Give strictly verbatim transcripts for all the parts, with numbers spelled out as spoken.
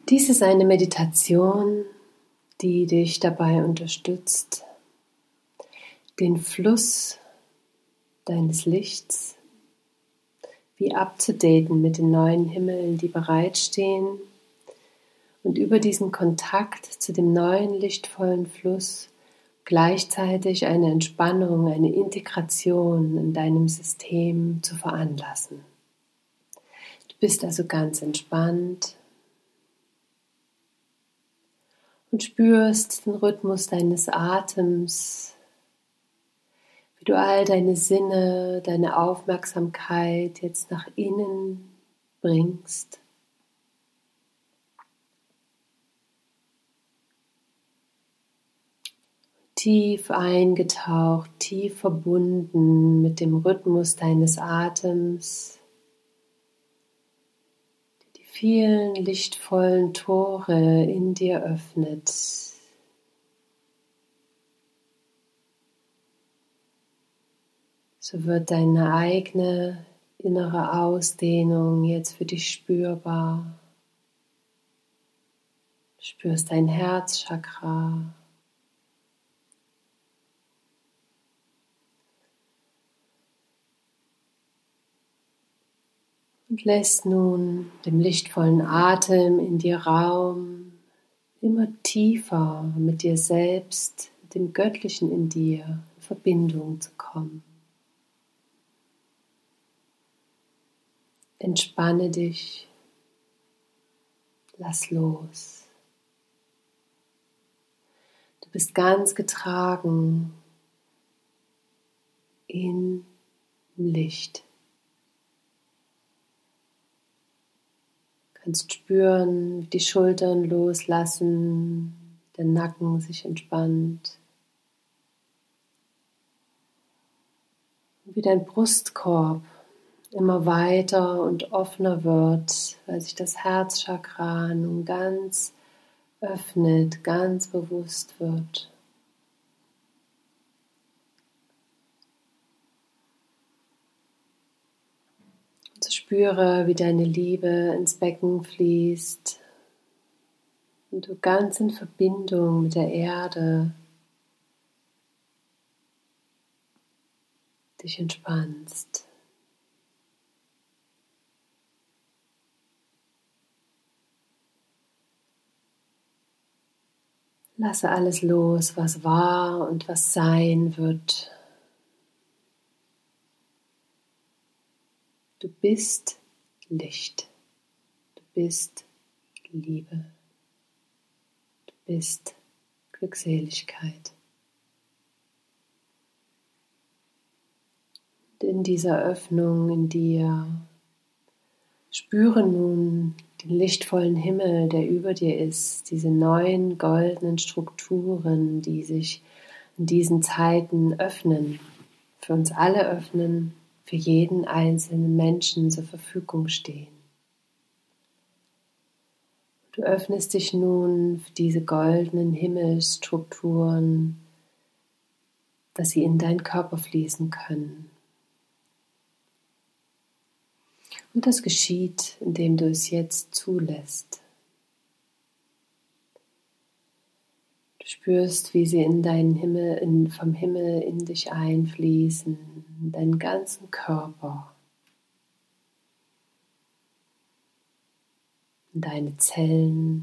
Dies ist eine Meditation, die dich dabei unterstützt, den Fluss deines Lichts wie abzudaten mit den neuen Himmeln, die bereitstehen, und über diesen Kontakt zu dem neuen lichtvollen Fluss gleichzeitig eine Entspannung, eine Integration in deinem System zu veranlassen. Du bist also ganz entspannt und spürst den Rhythmus deines Atems, wie du all deine Sinne, deine Aufmerksamkeit jetzt nach innen bringst. Tief eingetaucht, tief verbunden mit dem Rhythmus deines Atems, der die vielen lichtvollen Tore in dir öffnet. So wird deine eigene innere Ausdehnung jetzt für dich spürbar. Du spürst dein Herzchakra. Und lässt nun dem lichtvollen Atem in dir Raum, immer tiefer mit dir selbst, mit dem Göttlichen in dir in Verbindung zu kommen. Entspanne dich, lass los. Du bist ganz getragen im Licht. Du kannst spüren, wie die Schultern loslassen, der Nacken sich entspannt, wie dein Brustkorb immer weiter und offener wird, weil sich das Herzchakra nun ganz öffnet, ganz bewusst wird. Und so spüre, wie deine Liebe ins Becken fließt und du ganz in Verbindung mit der Erde dich entspannst. Lasse alles los, was war und was sein wird. Du bist Licht. Du bist Liebe. Du bist Glückseligkeit. Und in dieser Öffnung in dir spüre nun den lichtvollen Himmel, der über dir ist, diese neuen goldenen Strukturen, die sich in diesen Zeiten öffnen, für uns alle öffnen, für jeden einzelnen Menschen zur Verfügung stehen. Du öffnest dich nun für diese goldenen Himmelsstrukturen, dass sie in deinen Körper fließen können. Und das geschieht, indem du es jetzt zulässt. Du spürst, wie sie in deinen Himmel, in, vom Himmel in dich einfließen, in deinen ganzen Körper, in deine Zellen.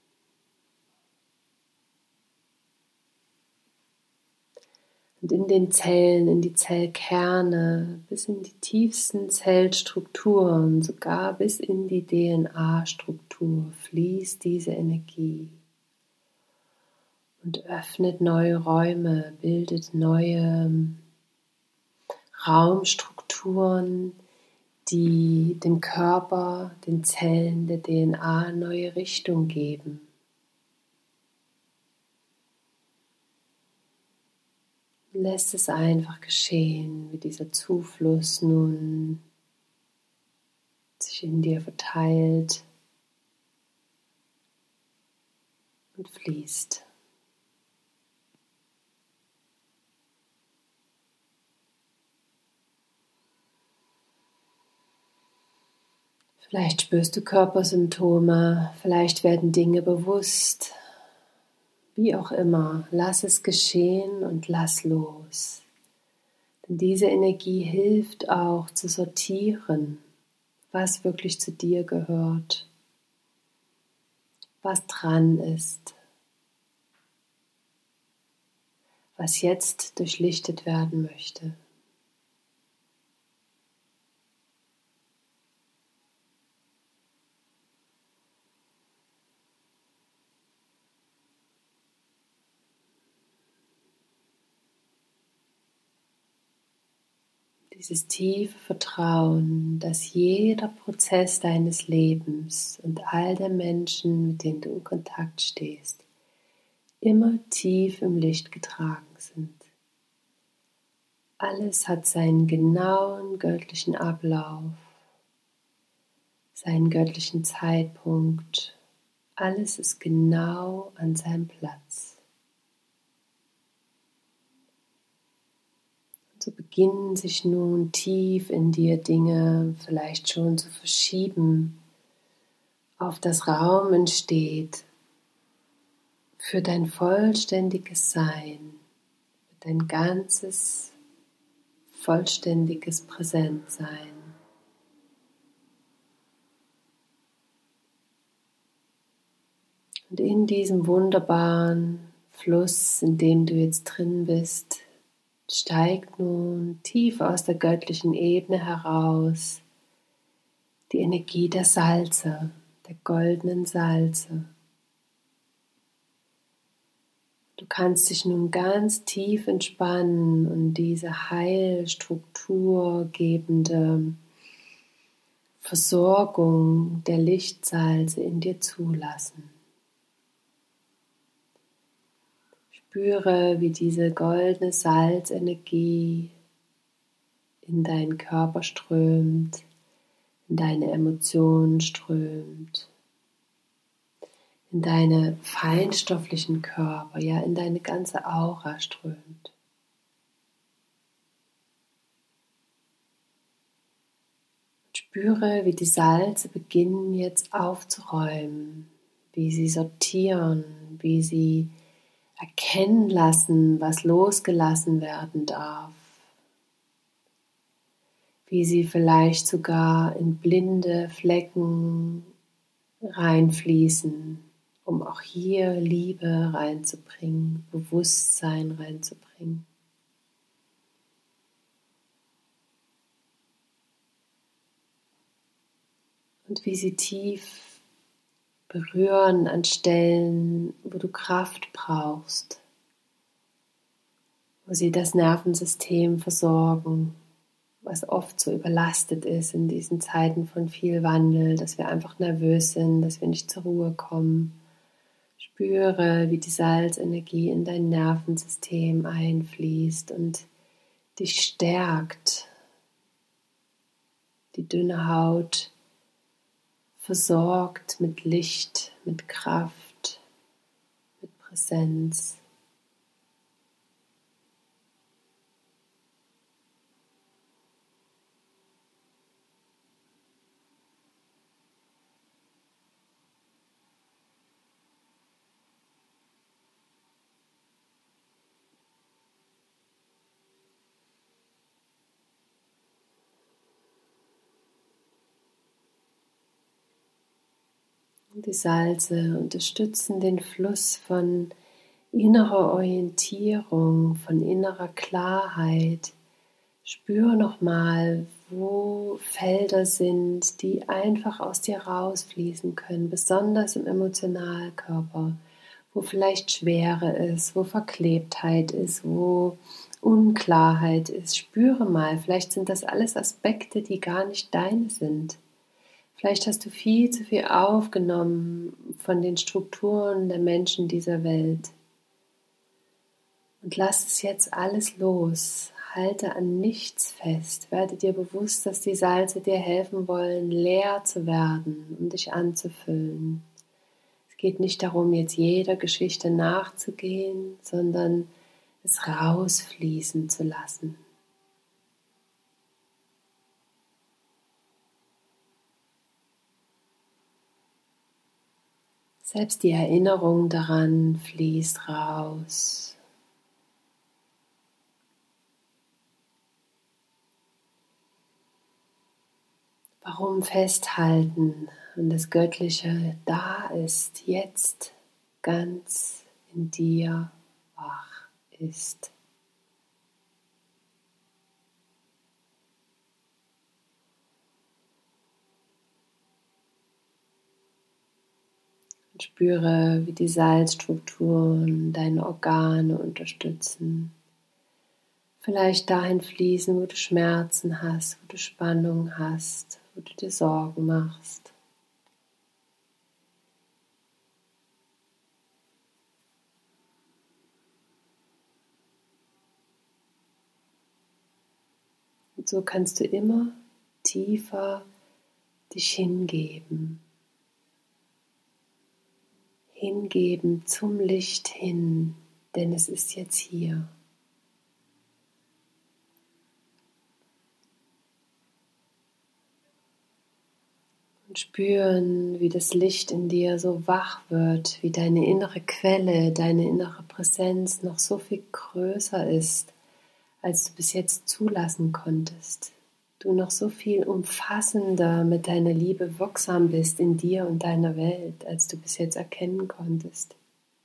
Und in den Zellen, in die Zellkerne, bis in die tiefsten Zellstrukturen, sogar bis in die D N A-Struktur fließt diese Energie und öffnet neue Räume, bildet neue Raumstrukturen, die dem Körper, den Zellen der D N A neue Richtung geben. Lässt es einfach geschehen, wie dieser Zufluss nun sich in dir verteilt und fließt. Vielleicht spürst du Körpersymptome, vielleicht werden Dinge bewusst. Wie auch immer, lass es geschehen und lass los. Denn diese Energie hilft auch zu sortieren, was wirklich zu dir gehört, was dran ist, was jetzt durchlichtet werden möchte. Dieses tiefe Vertrauen, dass jeder Prozess deines Lebens und all der Menschen, mit denen du in Kontakt stehst, immer tief im Licht getragen sind. Alles hat seinen genauen göttlichen Ablauf, seinen göttlichen Zeitpunkt. Alles ist genau an seinem Platz. So beginnen sich nun tief in dir Dinge vielleicht schon zu verschieben, auf das Raum entsteht für dein vollständiges Sein, für dein ganzes, vollständiges Präsentsein. Und in diesem wunderbaren Fluss, in dem du jetzt drin bist, steigt nun tief aus der göttlichen Ebene heraus die Energie der Salze, der goldenen Salze. Du kannst dich nun ganz tief entspannen und diese heilstrukturgebende Versorgung der Lichtsalze in dir zulassen. Spüre, wie diese goldene Salzenergie in deinen Körper strömt, in deine Emotionen strömt, in deine feinstofflichen Körper, ja, in deine ganze Aura strömt. Spüre, wie die Salze beginnen jetzt aufzuräumen, wie sie sortieren, wie sie erkennen lassen, was losgelassen werden darf, wie sie vielleicht sogar in blinde Flecken reinfließen, um auch hier Liebe reinzubringen, Bewusstsein reinzubringen. Und wie sie tief berühren an Stellen, wo du Kraft brauchst, wo sie das Nervensystem versorgen, was oft so überlastet ist in diesen Zeiten von viel Wandel, dass wir einfach nervös sind, dass wir nicht zur Ruhe kommen. Spüre, wie die Salzenergie in dein Nervensystem einfließt und dich stärkt, die dünne Haut versorgt mit Licht, mit Kraft, mit Präsenz. Die Salze unterstützen den Fluss von innerer Orientierung, von innerer Klarheit. Spür nochmal, wo Felder sind, die einfach aus dir rausfließen können, besonders im Emotionalkörper, wo vielleicht Schwere ist, wo Verklebtheit ist, wo Unklarheit ist. Spüre mal, vielleicht sind das alles Aspekte, die gar nicht deine sind. Vielleicht hast du viel zu viel aufgenommen von den Strukturen der Menschen dieser Welt. Und lass es jetzt alles los. Halte an nichts fest. Werde dir bewusst, dass die Salze dir helfen wollen, leer zu werden, um dich anzufüllen. Es geht nicht darum, jetzt jeder Geschichte nachzugehen, sondern es rausfließen zu lassen. Selbst die Erinnerung daran fließt raus. Warum festhalten, wenn das Göttliche da ist, jetzt ganz in dir wach ist? Und spüre, wie die Salzstrukturen deine Organe unterstützen. Vielleicht dahin fließen, wo du Schmerzen hast, wo du Spannung hast, wo du dir Sorgen machst. Und so kannst du immer tiefer dich hingeben. Hingeben zum Licht hin, denn es ist jetzt hier. Und spüren, wie das Licht in dir so wach wird, wie deine innere Quelle, deine innere Präsenz noch so viel größer ist, als du bis jetzt zulassen konntest. Du noch so viel umfassender mit deiner Liebe wirksam bist in dir und deiner Welt, als du bis jetzt erkennen konntest.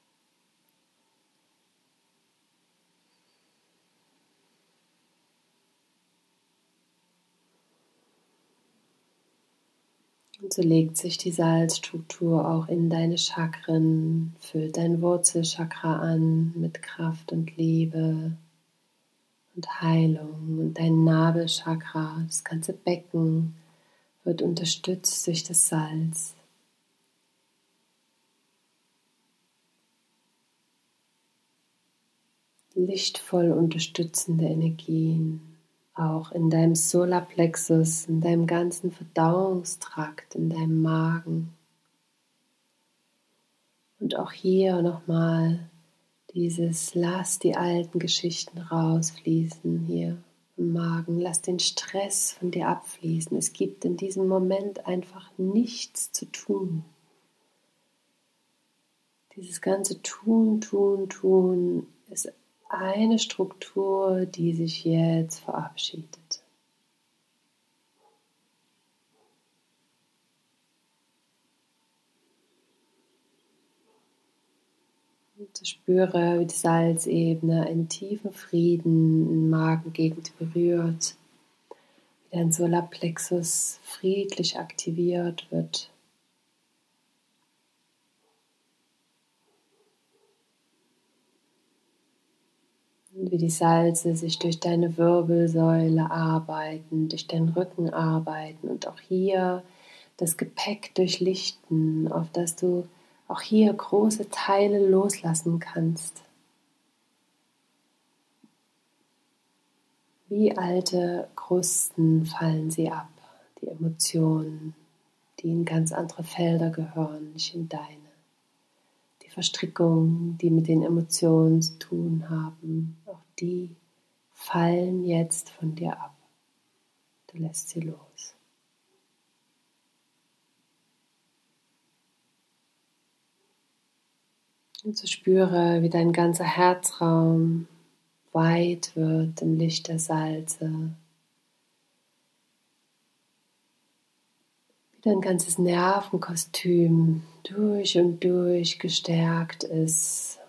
Und so legt sich die Salzstruktur auch in deine Chakren, füllt dein Wurzelchakra an mit Kraft und Liebe und Heilung. Und dein Nabelchakra, das ganze Becken, wird unterstützt durch das Salz. Lichtvoll unterstützende Energien. Auch in deinem Solarplexus, in deinem ganzen Verdauungstrakt, in deinem Magen. Und auch hier nochmal dieses, lass die alten Geschichten rausfließen hier im Magen. Lass den Stress von dir abfließen. Es gibt in diesem Moment einfach nichts zu tun. Dieses ganze Tun, Tun, Tun ist eine Struktur, die sich jetzt verabschiedet. Und spüre, wie die Salzebene einen tiefen Frieden in Magengegend berührt, wie dein Solarplexus friedlich aktiviert wird. Und wie die Salze sich durch deine Wirbelsäule arbeiten, durch deinen Rücken arbeiten und auch hier das Gepäck durchlichten, auf das du auch hier große Teile loslassen kannst. Wie alte Krusten fallen sie ab, die Emotionen, die in ganz andere Felder gehören, nicht in deine. Die Verstrickungen, die mit den Emotionen zu tun haben, auch die fallen jetzt von dir ab. Du lässt sie los. Und so spüre, wie dein ganzer Herzraum weit wird im Licht der Salze. Wie dein ganzes Nervenkostüm durch und durch gestärkt ist.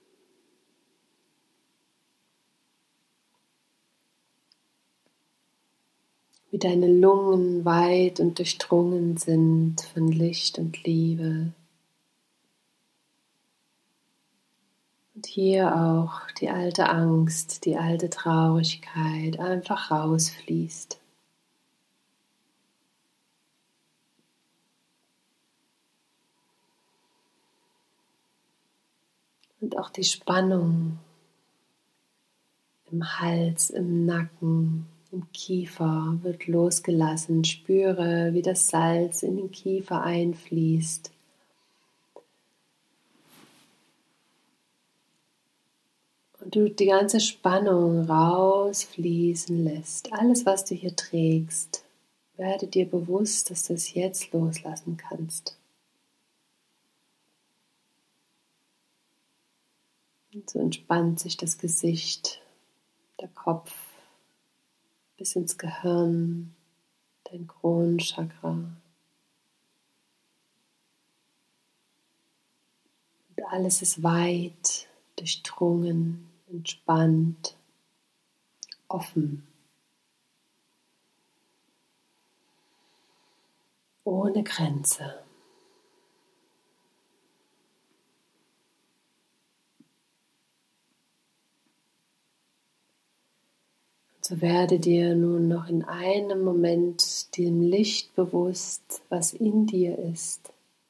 Wie deine Lungen weit und durchdrungen sind von Licht und Liebe. Und hier auch die alte Angst, die alte Traurigkeit einfach rausfließt. Und auch die Spannung im Hals, im Nacken, im Kiefer wird losgelassen. Spüre, wie das Salz in den Kiefer einfließt. Und du die ganze Spannung rausfließen lässt. Alles, was du hier trägst, werde dir bewusst, dass du es jetzt loslassen kannst. So entspannt sich das Gesicht, der Kopf bis ins Gehirn, dein Kronenchakra. Und alles ist weit, durchdrungen, entspannt, offen. Ohne Grenze. So werde dir nun noch in einem Moment dem Licht bewusst, was in dir ist.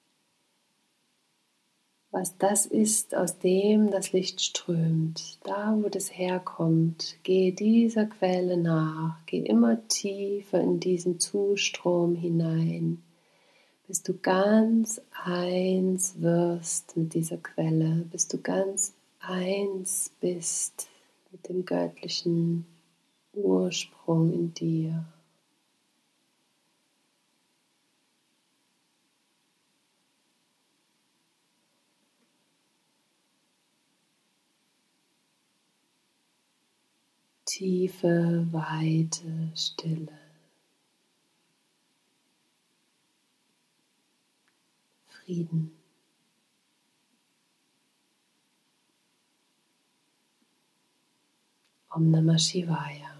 Was das ist, aus dem das Licht strömt. Da, wo das herkommt, gehe dieser Quelle nach. Geh immer tiefer in diesen Zustrom hinein, bis du ganz eins wirst mit dieser Quelle, bis du ganz eins bist mit dem göttlichen Ursprung in dir. Tiefe, weite Stille. Frieden. Om Namah Shivaya.